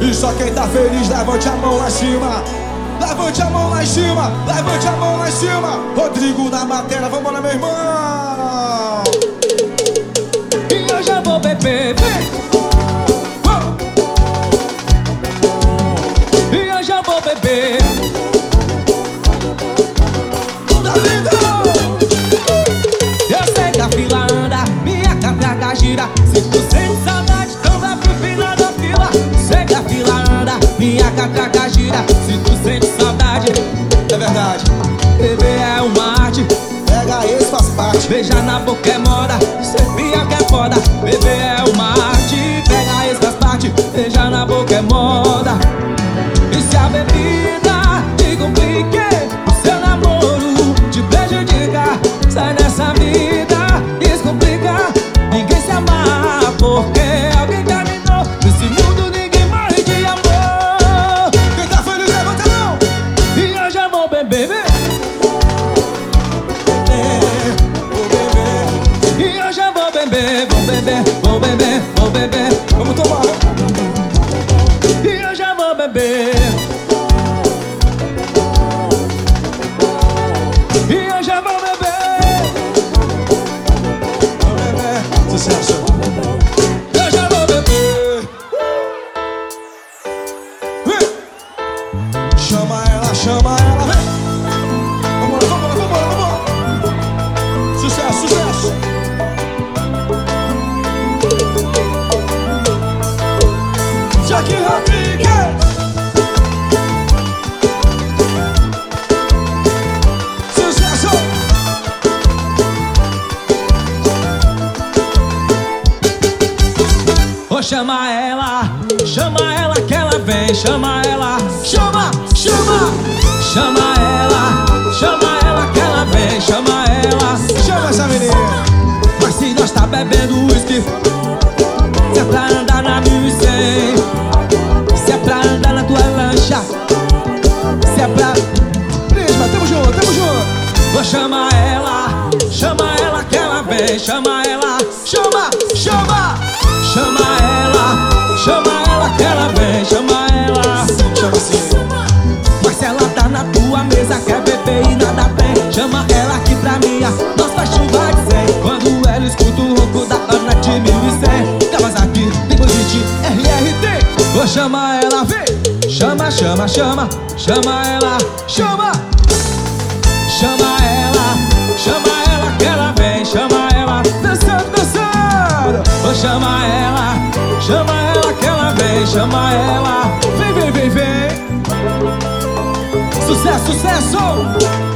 E só quem tá feliz, levante a mão lá em cima. Levante a mão lá em cima. Levante a mão lá em cima. Rodrigo na matéria, vamos lá, meu irmão. E eu já vou beber, vem. E eu já vou beber. Eu sei que a fila anda, minha catraca gira. Se tu sente saudade, então vai pro final da fila. Sei que a fila anda, minha catraca gira. Se tu sente saudade, É verdade. beber é uma arte. Pega esse, faz parte. Beijar na boca é moda, servia que é foda. Beber é uma arte, pega esse faz parte. Beijar na boca é moda. E se a bebida te complica, o seu namoro te prejudica, sai dessa vida, descomplica. Ninguém se amarra porque alguém terminou. Nesse mundo ninguém morre de amor. Quem tá feliz, levanta a mão. E eu já vou beber, e eu já vou beber, vou beber, vou beber, vou beber. Vamos tomar. E eu já vou beber. E eu já vou beber. Vamos beber. Sucesso. Eu já vou beber. Vem. Chama ela, vem. Vamos lá, vamos lá, vamos lá, vamos lá. Sucesso, sucesso. Jack Rodrigues. Sucesso. Vou chamar ela que ela vem. Chama ela, chama, chama. Chama ela que ela vem. Chama ela, Chama essa menina. mas se nós tá bebendo whisky, se é pra andar na 1100, se é pra andar na tua lancha, se é pra... Prisma, tamo junto, tamo junto. Vou chamar ela que ela vem. Chama ela, chama, chama. Chama ela que ela vem. Chama ela, Chama assim. mas se ela tá na tua mesa, quer beber e nada tem, chama ela aqui pra mim, nós faz chuva de 100. Quando ela escuta o ronco da Ana de 1100, Kawasaki, Deposit, RRT. Vou chamar ela, vem. Chama, chama, chama. Chama ela, chama. Chama ela que ela vem. Chama ela, dançando, dançando. Vou chamar ela que ela vem. Chama ela, vem, vem, vem, vem. Sucesso, sucesso.